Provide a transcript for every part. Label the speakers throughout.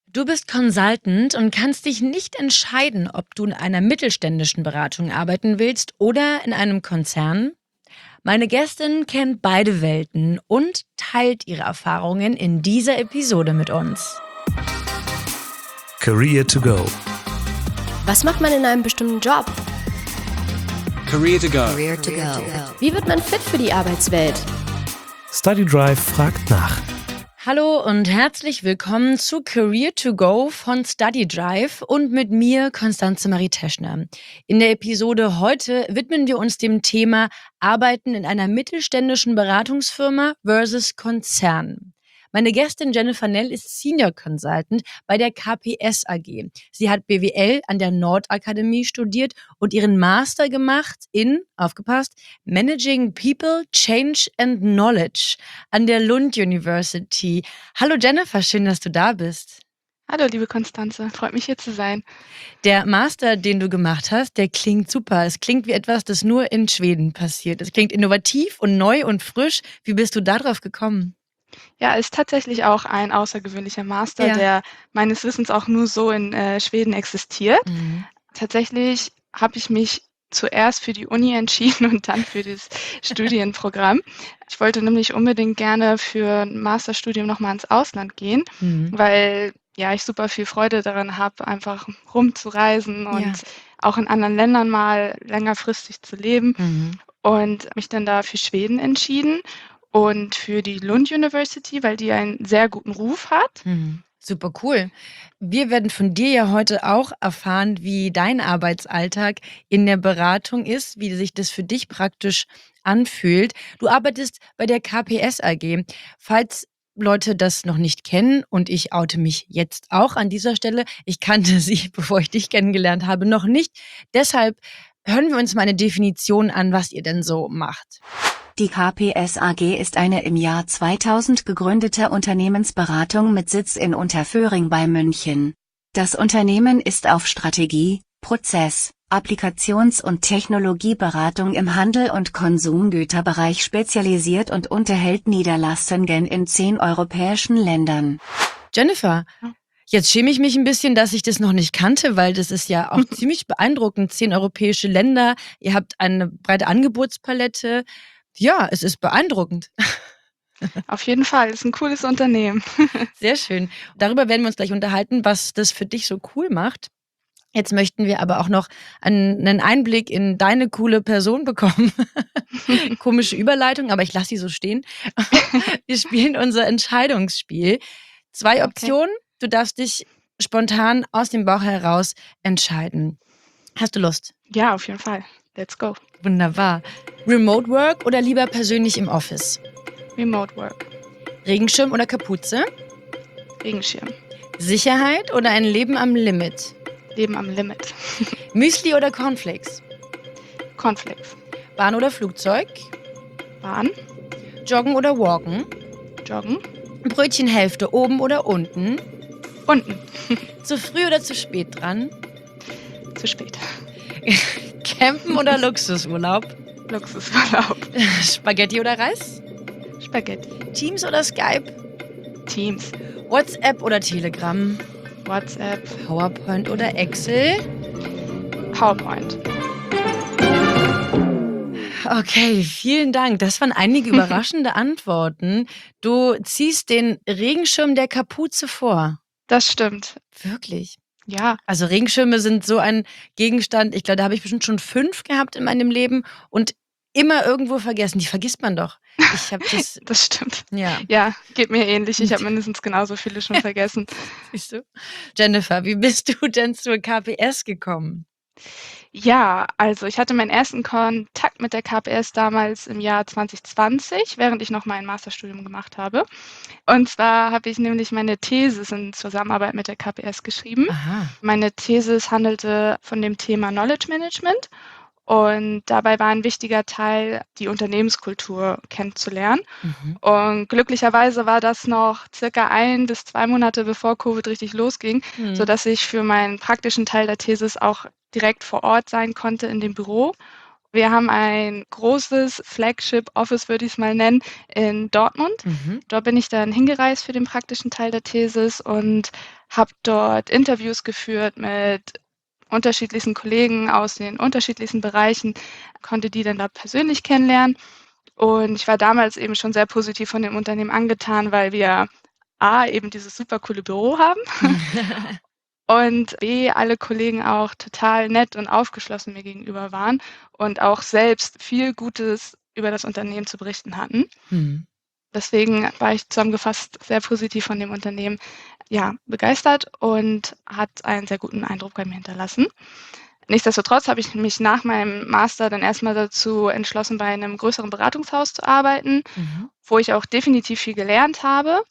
Speaker 1: Du bist Consultant und kannst dich nicht entscheiden, ob du in einer mittelständischen Beratung arbeiten willst oder in einem Konzern. Meine Gästin kennt beide Welten und teilt ihre Erfahrungen in dieser Episode mit uns.
Speaker 2: Career to go.
Speaker 3: Was macht man in einem bestimmten Job?
Speaker 4: Career to go.
Speaker 3: Wie wird man fit für die Arbeitswelt?
Speaker 2: Study Drive fragt nach.
Speaker 1: Hallo und herzlich willkommen zu Career to Go von Study Drive und mit mir Constanze Marie Teschner. In der Episode heute widmen wir uns dem Thema Arbeiten in einer mittelständischen Beratungsfirma versus Konzern. Meine Gästin Jennifer Nell ist Senior Consultant bei der KPS AG. Sie hat BWL an der Nordakademie studiert und ihren Master gemacht in, aufgepasst, Managing People, Change and Knowledge an der Lund University. Hallo Jennifer, schön, dass du da bist.
Speaker 5: Hallo, liebe Constanze, freut mich hier zu sein.
Speaker 1: Der Master, den du gemacht hast, der klingt super. Es klingt wie etwas, das nur in Schweden passiert. Es klingt innovativ und neu und frisch. Wie bist du darauf gekommen?
Speaker 5: Ja, ist tatsächlich auch ein außergewöhnlicher Master,
Speaker 1: Ja.
Speaker 5: der meines Wissens auch nur so in Schweden existiert. Tatsächlich habe ich mich zuerst für die Uni entschieden und dann für das Studienprogramm. Ich wollte nämlich unbedingt gerne für ein Masterstudium nochmal ins Ausland gehen, weil ja ich super viel Freude daran habe, einfach rumzureisen und
Speaker 1: Ja.
Speaker 5: auch in anderen Ländern mal längerfristig zu leben.
Speaker 1: Mhm.
Speaker 5: Und mich dann da für Schweden entschieden und für die Lund University, weil die einen sehr guten Ruf hat.
Speaker 1: Super cool. Wir werden von dir ja heute auch erfahren, wie dein Arbeitsalltag in der Beratung ist, wie sich das für dich praktisch anfühlt. Du arbeitest bei der KPS AG. Falls Leute das noch nicht kennen, und ich oute mich jetzt auch an dieser Stelle, ich kannte sie, bevor ich dich kennengelernt habe, noch nicht. Deshalb hören wir uns mal eine Definition an, was ihr denn so macht.
Speaker 6: Die KPS AG ist eine im Jahr 2000 gegründete Unternehmensberatung mit Sitz in Unterföhring bei München. Das Unternehmen ist auf Strategie, Prozess, Applikations- und Technologieberatung im Handel- und Konsumgüterbereich spezialisiert und unterhält Niederlassungen in 10 europäischen Ländern.
Speaker 1: Jennifer, jetzt schäme ich mich ein bisschen, dass ich das noch nicht kannte, weil das ist ja auch ziemlich beeindruckend. 10 europäische Länder, ihr habt eine breite Angebotspalette. Ja, es ist beeindruckend.
Speaker 5: Auf jeden Fall, ist ein cooles Unternehmen.
Speaker 1: Sehr schön. Darüber werden wir uns gleich unterhalten, was das für dich so cool macht. Jetzt möchten wir aber auch noch einen Einblick in deine coole Person bekommen. Komische Überleitung, aber ich lasse sie so stehen. Wir spielen unser Entscheidungsspiel. 2 Optionen, du darfst dich spontan aus dem Bauch heraus entscheiden. Hast du Lust?
Speaker 5: Ja, auf jeden Fall. Let's go.
Speaker 1: Wunderbar. Remote Work oder lieber persönlich im Office?
Speaker 5: Remote Work.
Speaker 1: Regenschirm oder Kapuze?
Speaker 5: Regenschirm.
Speaker 1: Sicherheit oder ein Leben am Limit?
Speaker 5: Leben am Limit.
Speaker 1: Müsli oder Cornflakes?
Speaker 5: Cornflakes.
Speaker 1: Bahn oder Flugzeug?
Speaker 5: Bahn.
Speaker 1: Joggen oder walken?
Speaker 5: Joggen.
Speaker 1: Brötchenhälfte oben oder unten?
Speaker 5: Unten.
Speaker 1: Zu früh oder zu spät dran?
Speaker 5: Zu spät.
Speaker 1: Campen oder Luxusurlaub?
Speaker 5: Luxusurlaub.
Speaker 1: Spaghetti oder Reis?
Speaker 5: Spaghetti.
Speaker 1: Teams oder Skype?
Speaker 5: Teams.
Speaker 1: WhatsApp oder Telegram?
Speaker 5: WhatsApp.
Speaker 1: PowerPoint oder Excel?
Speaker 5: PowerPoint.
Speaker 1: Okay, vielen Dank. Das waren einige überraschende Antworten. Du ziehst den Regenschirm der Kapuze vor.
Speaker 5: Das stimmt.
Speaker 1: Wirklich?
Speaker 5: Ja.
Speaker 1: Also Regenschirme sind so ein Gegenstand, ich glaube, da habe ich bestimmt schon 5 gehabt in meinem Leben und immer irgendwo vergessen. Die vergisst man doch. Ich habe das,
Speaker 5: Das stimmt.
Speaker 1: ja,
Speaker 5: Ja, geht mir ähnlich. Ich habe mindestens genauso viele schon vergessen.
Speaker 1: siehst du. Jennifer, wie bist du denn zur KPS gekommen?
Speaker 5: Ja, also ich hatte meinen ersten Kontakt mit der KPS damals im Jahr 2020, während ich noch mein Masterstudium gemacht habe. Und zwar habe ich nämlich meine Thesis in Zusammenarbeit mit der KPS geschrieben.
Speaker 1: Aha.
Speaker 5: Meine Thesis handelte von dem Thema Knowledge Management. Und dabei war ein wichtiger Teil, die Unternehmenskultur kennenzulernen. Und glücklicherweise war das noch circa 1 bis 2 Monate bevor Covid richtig losging, sodass ich für meinen praktischen Teil der Thesis auch direkt vor Ort sein konnte in dem Büro. Wir haben ein großes Flagship-Office, würde ich es mal nennen, in Dortmund. Dort bin ich dann hingereist für den praktischen Teil der Thesis und habe dort Interviews geführt mit unterschiedlichsten Kollegen aus den unterschiedlichsten Bereichen, konnte die dann da persönlich kennenlernen. Und ich war damals eben schon sehr positiv von dem Unternehmen angetan, weil wir A, eben dieses super coole Büro haben und B, alle Kollegen auch total nett und aufgeschlossen mir gegenüber waren und auch selbst viel Gutes über das Unternehmen zu berichten hatten.
Speaker 1: Mhm.
Speaker 5: Deswegen war ich zusammengefasst sehr positiv von dem Unternehmen begeistert und hat einen sehr guten Eindruck bei mir hinterlassen. Nichtsdestotrotz habe ich mich nach meinem Master dann erstmal dazu entschlossen, bei einem größeren Beratungshaus zu arbeiten, wo ich auch definitiv viel gelernt habe.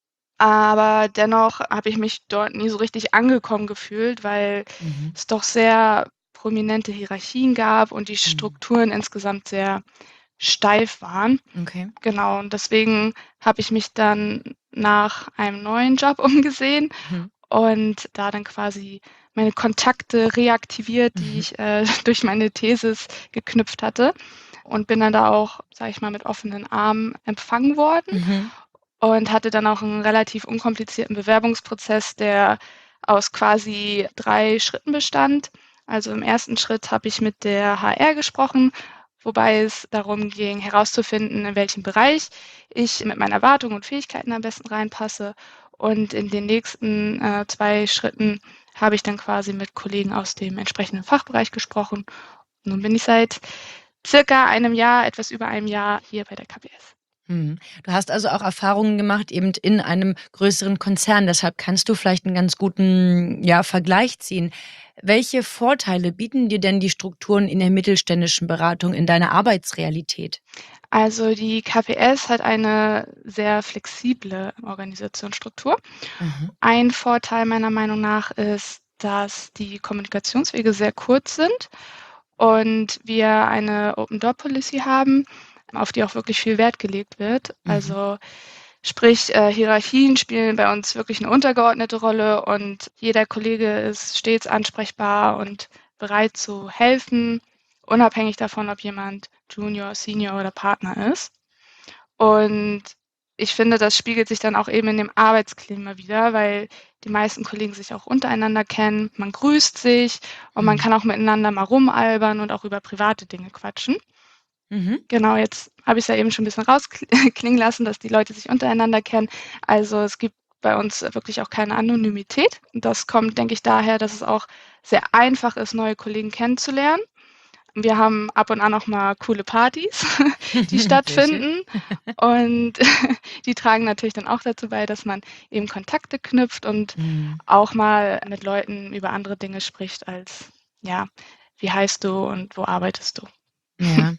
Speaker 5: Aber dennoch habe ich mich dort nie so richtig angekommen gefühlt, weil es doch sehr prominente Hierarchien gab und die Strukturen insgesamt sehr steif waren.
Speaker 1: Okay.
Speaker 5: Genau, und deswegen habe ich mich dann nach einem neuen Job umgesehen und da dann quasi meine Kontakte reaktiviert, die ich durch meine Thesis geknüpft hatte und bin dann da auch, sage ich mal, mit offenen Armen empfangen worden und hatte dann auch einen relativ unkomplizierten Bewerbungsprozess, der aus quasi 3 Schritten bestand. Also im ersten Schritt habe ich mit der HR gesprochen, wobei es darum ging, herauszufinden, in welchem Bereich ich mit meinen Erwartungen und Fähigkeiten am besten reinpasse. Und in den nächsten 2 Schritten habe ich dann quasi mit Kollegen aus dem entsprechenden Fachbereich gesprochen. Nun bin ich seit circa einem Jahr, etwas über einem Jahr hier bei der KPS.
Speaker 1: Du hast also auch Erfahrungen gemacht eben in einem größeren Konzern. Deshalb kannst du vielleicht einen ganz guten, Vergleich ziehen. Welche Vorteile bieten dir denn die Strukturen in der mittelständischen Beratung in deiner Arbeitsrealität?
Speaker 5: Also die KPS hat eine sehr flexible Organisationsstruktur. Ein Vorteil meiner Meinung nach ist, dass die Kommunikationswege sehr kurz sind und wir eine Open-Door-Policy haben, auf die auch wirklich viel Wert gelegt wird. Also sprich, Hierarchien spielen bei uns wirklich eine untergeordnete Rolle und jeder Kollege ist stets ansprechbar und bereit zu helfen, unabhängig davon, ob jemand Junior, Senior oder Partner ist. Und ich finde, das spiegelt sich dann auch eben in dem Arbeitsklima wider, weil die meisten Kollegen sich auch untereinander kennen. Man grüßt sich und man kann auch miteinander mal rumalbern und auch über private Dinge quatschen. Genau, jetzt habe ich es ja eben schon ein bisschen rausklingen lassen, dass die Leute sich untereinander kennen. Also es gibt bei uns wirklich auch keine Anonymität. Das kommt, denke ich, daher, dass es auch sehr einfach ist, neue Kollegen kennenzulernen. Wir haben ab und an auch mal coole Partys, die stattfinden. Und die tragen natürlich dann auch dazu bei, dass man eben Kontakte knüpft und auch mal mit Leuten über andere Dinge spricht als, wie heißt du und wo arbeitest du?
Speaker 1: Ja.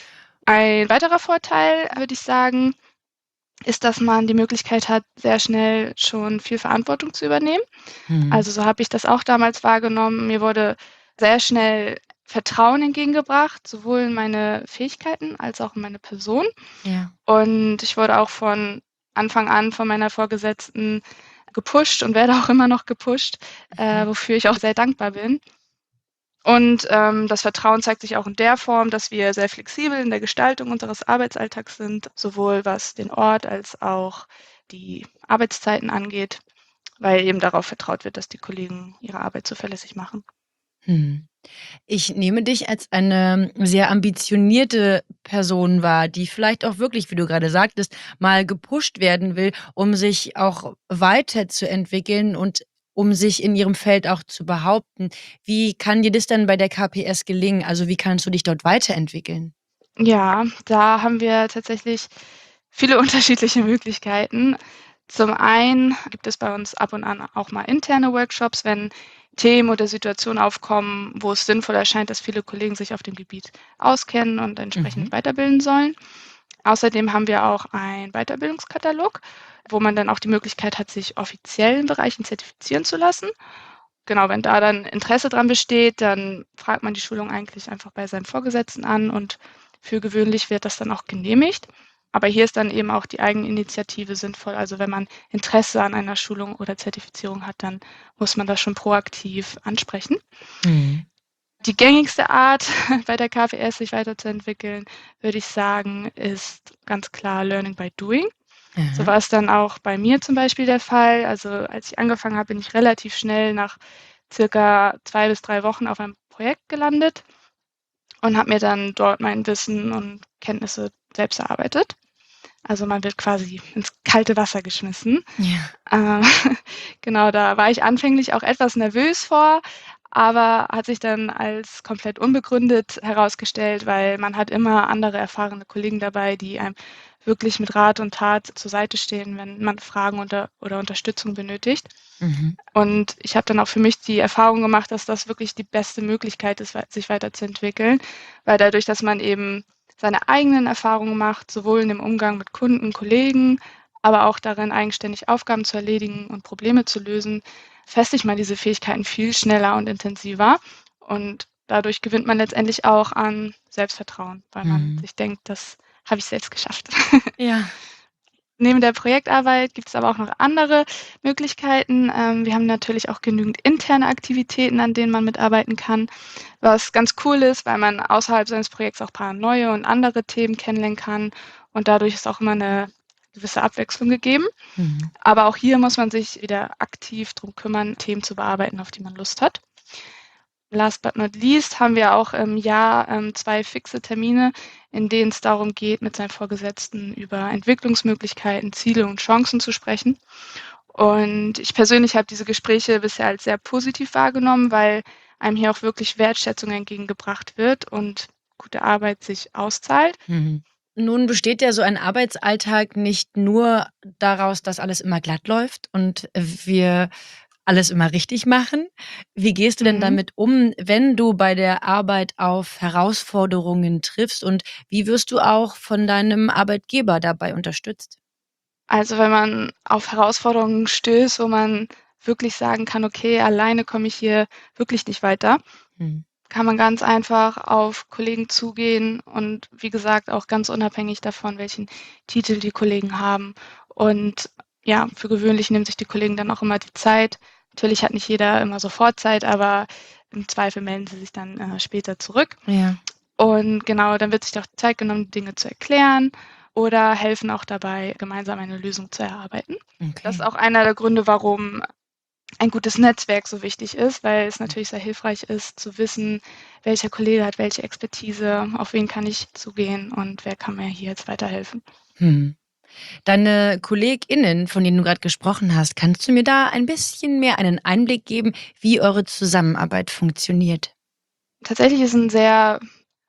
Speaker 5: Ein weiterer Vorteil, würde ich sagen, ist, dass man die Möglichkeit hat, sehr schnell schon viel Verantwortung zu übernehmen. Also so habe ich das auch damals wahrgenommen. Mir wurde sehr schnell Vertrauen entgegengebracht, sowohl in meine Fähigkeiten als auch in meine Person.
Speaker 1: Ja.
Speaker 5: Und ich wurde auch von Anfang an von meiner Vorgesetzten gepusht und werde auch immer noch gepusht, wofür ich auch sehr dankbar bin. Und das Vertrauen zeigt sich auch in der Form, dass wir sehr flexibel in der Gestaltung unseres Arbeitsalltags sind, sowohl was den Ort als auch die Arbeitszeiten angeht, weil eben darauf vertraut wird, dass die Kollegen ihre Arbeit zuverlässig machen.
Speaker 1: Ich nehme dich als eine sehr ambitionierte Person wahr, die vielleicht auch wirklich, wie du gerade sagtest, mal gepusht werden will, um sich auch weiterzuentwickeln und um sich in ihrem Feld auch zu behaupten. Wie kann dir das denn bei der KPS gelingen? Also, wie kannst du dich dort weiterentwickeln?
Speaker 5: Ja, da haben wir tatsächlich viele unterschiedliche Möglichkeiten. Zum einen gibt es bei uns ab und an auch mal interne Workshops, wenn Themen oder Situationen aufkommen, wo es sinnvoll erscheint, dass viele Kollegen sich auf dem Gebiet auskennen und entsprechend weiterbilden sollen. Außerdem haben wir auch einen Weiterbildungskatalog, wo man dann auch die Möglichkeit hat, sich offiziell in Bereichen zertifizieren zu lassen. Genau, wenn da dann Interesse dran besteht, dann fragt man die Schulung eigentlich einfach bei seinem Vorgesetzten an und für gewöhnlich wird das dann auch genehmigt. Aber hier ist dann eben auch die Eigeninitiative sinnvoll. Also wenn man Interesse an einer Schulung oder Zertifizierung hat, dann muss man das schon proaktiv ansprechen. Die gängigste Art bei der KPS sich weiterzuentwickeln, würde ich sagen, ist ganz klar Learning by Doing. So
Speaker 1: Aha.
Speaker 5: war es dann auch bei mir zum Beispiel der Fall. Also als ich angefangen habe, bin ich relativ schnell nach circa 2 bis 3 Wochen auf einem Projekt gelandet und habe mir dann dort mein Wissen und Kenntnisse selbst erarbeitet. Also man wird quasi ins kalte Wasser geschmissen.
Speaker 1: Ja.
Speaker 5: Äh, genau, da war ich anfänglich auch etwas nervös vor, aber hat sich dann als komplett unbegründet herausgestellt, weil man hat immer andere erfahrene Kollegen dabei, die einem wirklich mit Rat und Tat zur Seite stehen, wenn man Fragen oder Unterstützung benötigt.
Speaker 1: Mhm.
Speaker 5: Und ich habe dann auch für mich die Erfahrung gemacht, dass das wirklich die beste Möglichkeit ist, sich weiterzuentwickeln, weil dadurch, dass man eben seine eigenen Erfahrungen macht, sowohl in dem Umgang mit Kunden, Kollegen, aber auch darin, eigenständig Aufgaben zu erledigen und Probleme zu lösen, festigt man diese Fähigkeiten viel schneller und intensiver. Und dadurch gewinnt man letztendlich auch an Selbstvertrauen, weil man
Speaker 1: Mhm.
Speaker 5: sich denkt, das habe ich selbst geschafft.
Speaker 1: Ja.
Speaker 5: Neben der Projektarbeit gibt es aber auch noch andere Möglichkeiten. Wir haben natürlich auch genügend interne Aktivitäten, an denen man mitarbeiten kann, was ganz cool ist, weil man außerhalb seines Projekts auch ein paar neue und andere Themen kennenlernen kann und dadurch ist auch immer eine gewisse Abwechslung gegeben.
Speaker 1: Mhm.
Speaker 5: Aber auch hier muss man sich wieder aktiv drum kümmern, Themen zu bearbeiten, auf die man Lust hat. Last but not least haben wir auch im Jahr 2 fixe Termine, in denen es darum geht, mit seinen Vorgesetzten über Entwicklungsmöglichkeiten, Ziele und Chancen zu sprechen. Und ich persönlich habe diese Gespräche bisher als sehr positiv wahrgenommen, weil einem hier auch wirklich Wertschätzung entgegengebracht wird und gute Arbeit sich auszahlt.
Speaker 1: Mhm. Nun besteht ja so ein Arbeitsalltag nicht nur daraus, dass alles immer glatt läuft und wir alles immer richtig machen. Wie gehst du denn
Speaker 5: Mhm.
Speaker 1: damit um, wenn du bei der Arbeit auf Herausforderungen triffst und wie wirst du auch von deinem Arbeitgeber dabei unterstützt?
Speaker 5: Also, wenn man auf Herausforderungen stößt, wo man wirklich sagen kann: „Okay, alleine komme ich hier wirklich nicht weiter“,
Speaker 1: Mhm.
Speaker 5: kann man ganz einfach auf Kollegen zugehen und wie gesagt, auch ganz unabhängig davon, welchen Titel die Kollegen haben. Und ja, für gewöhnlich nehmen sich die Kollegen dann auch immer die Zeit. Natürlich hat nicht jeder immer sofort Zeit, aber im Zweifel melden sie sich dann später zurück.
Speaker 1: Ja,
Speaker 5: Und genau, dann wird sich auch Zeit genommen, die Dinge zu erklären oder helfen auch dabei, gemeinsam eine Lösung zu erarbeiten. Das ist
Speaker 1: okay.
Speaker 5: auch einer der Gründe, warum ein gutes Netzwerk so wichtig ist, weil es natürlich sehr hilfreich ist, zu wissen, welcher Kollege hat welche Expertise, auf wen kann ich zugehen und wer kann mir hier jetzt weiterhelfen.
Speaker 1: Mhm. Deine KollegInnen, von denen du gerade gesprochen hast, kannst du mir da ein bisschen mehr einen Einblick geben, wie eure Zusammenarbeit funktioniert?
Speaker 5: Tatsächlich ist ein sehr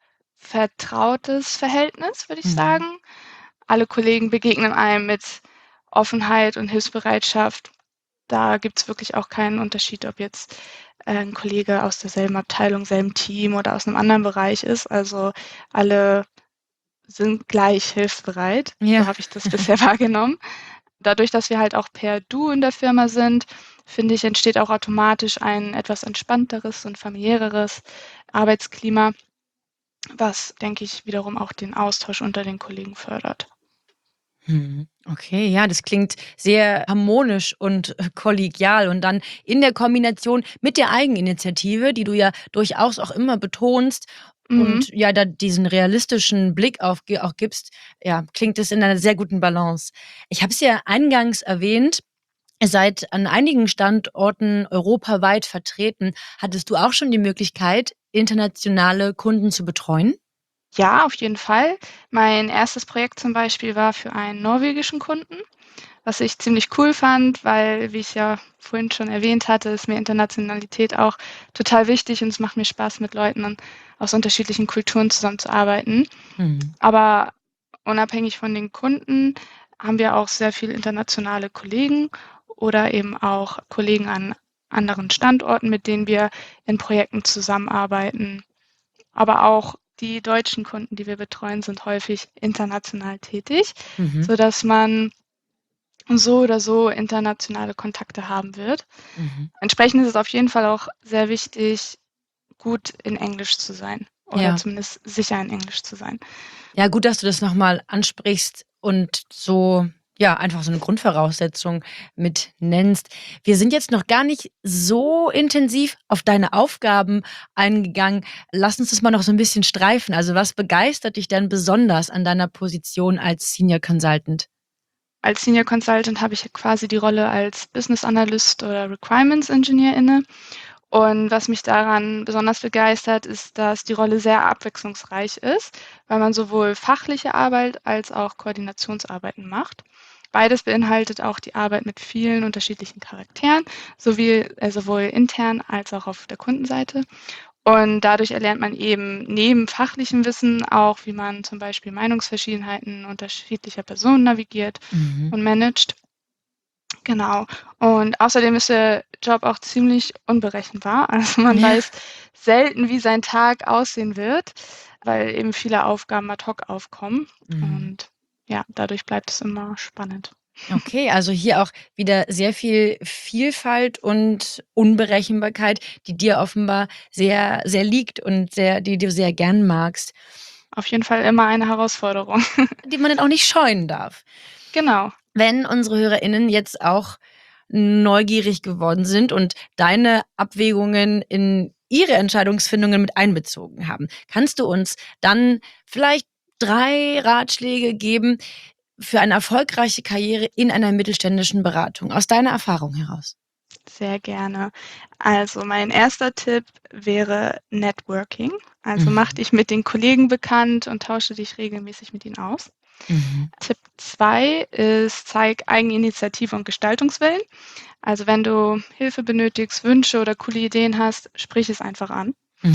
Speaker 5: vertrautes Verhältnis, würde ich
Speaker 1: Mhm.
Speaker 5: sagen. Alle Kollegen begegnen einem mit Offenheit und Hilfsbereitschaft. Da gibt's wirklich auch keinen Unterschied, ob jetzt 'n Kollege aus derselben Abteilung, selben Team oder aus 'nem anderen Bereich ist. Also, alle sind gleich hilfsbereit. So
Speaker 1: Ja.
Speaker 5: habe ich das bisher wahrgenommen. Dadurch, dass wir halt auch per Du in der Firma sind, finde ich, entsteht auch automatisch ein etwas entspannteres und familiäreres Arbeitsklima, was, denke ich, wiederum auch den Austausch unter den Kollegen fördert.
Speaker 1: Mhm. Okay, ja, das klingt sehr harmonisch und kollegial und dann in der Kombination mit der Eigeninitiative, die du ja durchaus auch immer betonst
Speaker 5: Mhm.
Speaker 1: und ja, da diesen realistischen Blick auf auch gibst, ja, klingt es in einer sehr guten Balance. Ich habe es ja eingangs erwähnt, ihr seid an einigen Standorten europaweit vertreten. Hattest du auch schon die Möglichkeit, internationale Kunden zu betreuen?
Speaker 5: Ja, auf jeden Fall. Mein erstes Projekt zum Beispiel war für einen norwegischen Kunden, was ich ziemlich cool fand, weil, wie ich ja vorhin schon erwähnt hatte, ist mir Internationalität auch total wichtig und es macht mir Spaß, mit Leuten aus unterschiedlichen Kulturen zusammenzuarbeiten.
Speaker 1: Mhm.
Speaker 5: Aber unabhängig von den Kunden haben wir auch sehr viel internationale Kollegen oder eben auch Kollegen an anderen Standorten, mit denen wir in Projekten zusammenarbeiten. Aber auch die deutschen Kunden, die wir betreuen, sind häufig international tätig,
Speaker 1: Mhm.
Speaker 5: sodass man so oder so internationale Kontakte haben wird.
Speaker 1: Mhm.
Speaker 5: Entsprechend ist es auf jeden Fall auch sehr wichtig, gut in Englisch zu sein oder
Speaker 1: Ja.
Speaker 5: zumindest sicher in Englisch zu sein.
Speaker 1: Ja, gut, dass du das noch mal ansprichst und so ja, einfach so 'ne Grundvoraussetzung mit nennst. Wir sind jetzt noch gar nicht so intensiv auf deine Aufgaben eingegangen. Lass uns das mal noch so 'n bisschen streifen. Also, was begeistert dich denn besonders an deiner Position als Senior Consultant?
Speaker 5: Als Senior Consultant habe ich quasi die Rolle als Business Analyst oder Requirements Engineer inne. Und was mich daran besonders begeistert, ist, dass die Rolle sehr abwechslungsreich ist, weil man sowohl fachliche Arbeit als auch Koordinationsarbeiten macht. Beides beinhaltet auch die Arbeit mit vielen unterschiedlichen Charakteren, sowohl intern als auch auf der Kundenseite. Und dadurch erlernt man eben neben fachlichem Wissen auch, wie man zum Beispiel Meinungsverschiedenheiten unterschiedlicher Personen navigiert und managt. Genau. Und außerdem ist der Job auch ziemlich unberechenbar. Also man weiß selten, wie sein Tag aussehen wird, weil eben viele Aufgaben ad hoc aufkommen. Und ja, dadurch bleibt es immer spannend.
Speaker 1: Okay, also hier auch wieder sehr viel Vielfalt und Unberechenbarkeit, die dir offenbar sehr, sehr liegt und die du sehr gern magst,
Speaker 5: Auf jeden Fall immer eine Herausforderung.
Speaker 1: die man dann auch nicht scheuen darf.
Speaker 5: Genau.
Speaker 1: Wenn unsere HörerInnen jetzt auch neugierig geworden sind und deine Abwägungen in ihre Entscheidungsfindungen mit einbezogen haben, kannst du uns dann vielleicht 3 Ratschläge geben für eine erfolgreiche Karriere in einer mittelständischen Beratung, aus deiner Erfahrung heraus?
Speaker 5: Sehr gerne. Also mein erster Tipp wäre Networking. Also mach dich mit den Kollegen bekannt und tausche dich regelmäßig mit ihnen aus. Tipp 2 ist, zeig Eigeninitiative und Gestaltungswillen. Also wenn du Hilfe benötigst, Wünsche oder coole Ideen hast, sprich es einfach an.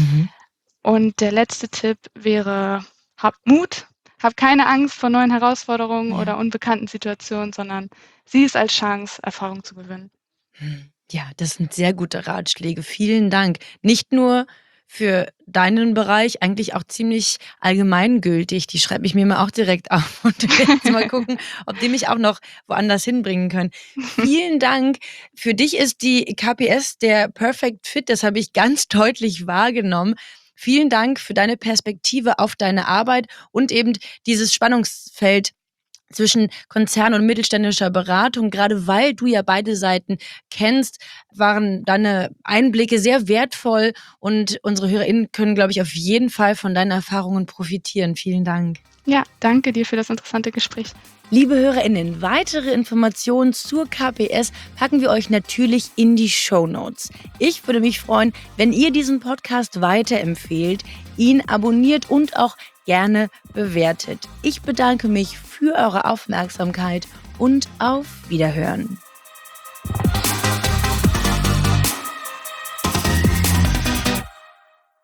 Speaker 5: Und der letzte Tipp wäre, hab Mut, hab keine Angst vor neuen Herausforderungen oder unbekannten Situationen, sondern sieh es als Chance, Erfahrung zu gewinnen.
Speaker 1: Ja, das sind sehr gute Ratschläge. Vielen Dank. Nicht nur für deinen Bereich, eigentlich auch ziemlich allgemeingültig. Die schreibe ich mir mal auch direkt auf und werde jetzt mal gucken, ob die mich auch noch woanders hinbringen können. Vielen Dank. Für dich ist die KPS der Perfect Fit. Das habe ich ganz deutlich wahrgenommen. Vielen Dank für deine Perspektive auf deine Arbeit und eben dieses Spannungsfeld zwischen Konzern und mittelständischer Beratung. Gerade weil du ja beide Seiten kennst, waren deine Einblicke sehr wertvoll und unsere HörerInnen können, glaube ich, auf jeden Fall von deinen Erfahrungen profitieren. Vielen Dank.
Speaker 5: Ja, danke dir für das interessante Gespräch.
Speaker 1: Liebe HörerInnen, weitere Informationen zur KPS packen wir euch natürlich in die Shownotes. Ich würde mich freuen, wenn ihr diesen Podcast weiterempfehlt, ihn abonniert und auch gerne bewertet. Ich bedanke mich für eure Aufmerksamkeit und auf Wiederhören.